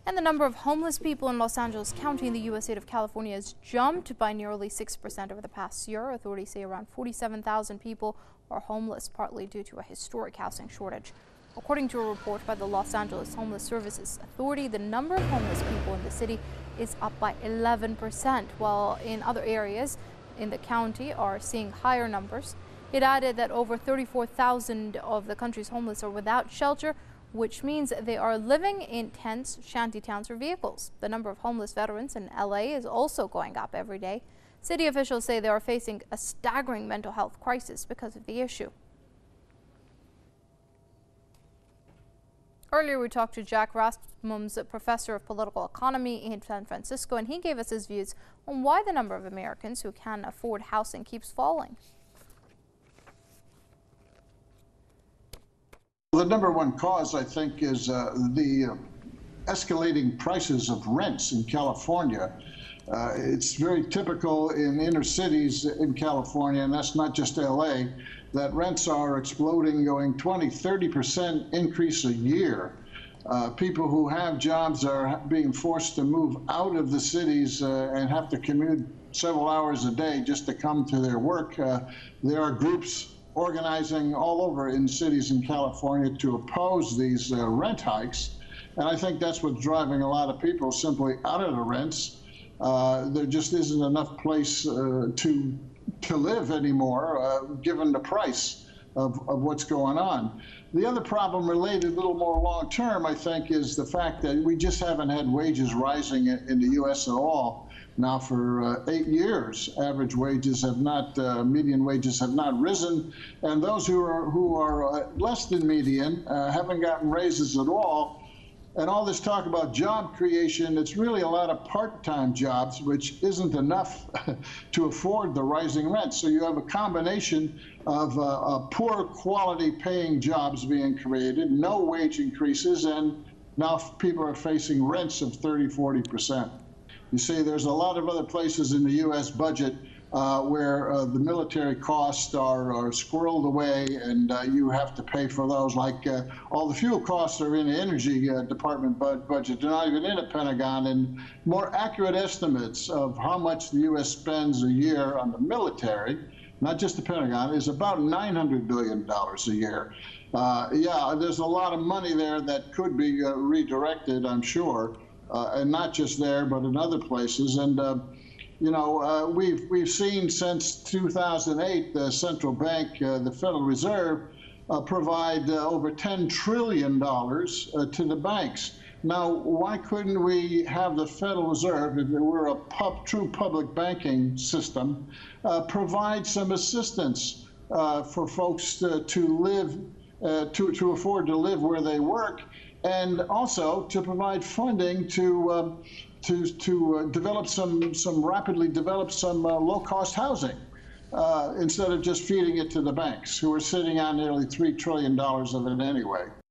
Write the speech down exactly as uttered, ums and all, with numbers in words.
And the number of homeless people in Los Angeles County in the U S state of California has jumped by nearly six percent over the past year. Authorities say around forty-seven thousand people are homeless, partly due to a historic housing shortage. According to a report by the Los Angeles Homeless Services Authority, the number of homeless people in the city is up by eleven percent, while in other areas in the county are seeing higher numbers. It added that over thirty-four thousand of the country's homeless are without shelter, which means they are living in tents, shantytowns, or vehicles. The number of homeless veterans in L A is also going up every day. City officials say they are facing a staggering mental health crisis because of the issue. Earlier, we talked to Jack Rasmussen, professor of political economy in San Francisco, and he gave us his views on why the number of Americans who can afford housing keeps falling. The number one cause, I think, is uh, the uh, escalating prices of rents in California. Uh, it's very typical in inner cities in California, and that's not just L A, that rents are exploding, going twenty, thirty percent increase a year. Uh, people who have jobs are being forced to move out of the cities uh, and have to commute several hours a day just to come to their work. Uh, there are groups organizing all over in cities in California to oppose these uh, rent hikes. And I think that's what's driving a lot of people simply out of the rents. Uh, there just isn't enough place uh, to, to live anymore, uh, given the price of, of what's going on. The other problem related a little more long term, I think, is the fact that we just haven't had wages rising in, in the U S at all. Now for uh, eight years, average wages have not, uh, median wages have not risen, and those who are, who are uh, less than median uh, haven't gotten raises at all. And all this talk about job creation, it's really a lot of part-time jobs, which isn't enough to afford the rising rents. So you have a combination of uh, uh, poor quality paying jobs being created, no wage increases, and now people are facing rents of thirty, forty percent. You see, there's a lot of other places in the U S budget uh, where uh, the military costs are, are squirreled away, and uh, you have to pay for those. Like uh, all the fuel costs are in the Energy uh, Department bud budget. They're not even in the Pentagon. And more accurate estimates of how much the U S spends a year on the military, not just the Pentagon, is about nine hundred billion dollars a year. Uh, yeah, there's a lot of money there that could be uh, redirected, I'm sure. Uh, and not just there, but in other places. And uh, you know, uh, we've we've seen since two thousand eight, the central bank, uh, the Federal Reserve, uh, provide uh, over ten trillion dollars uh, to the banks. Now, why couldn't we have the Federal Reserve, if it were a pub, true public banking system, uh, provide some assistance uh, for folks to, to live, uh, to to afford to live where they work? And also to provide funding to um, to to uh, develop some some rapidly develop some uh, low-cost housing uh, instead of just feeding it to the banks, who are sitting on nearly three trillion dollars of it anyway.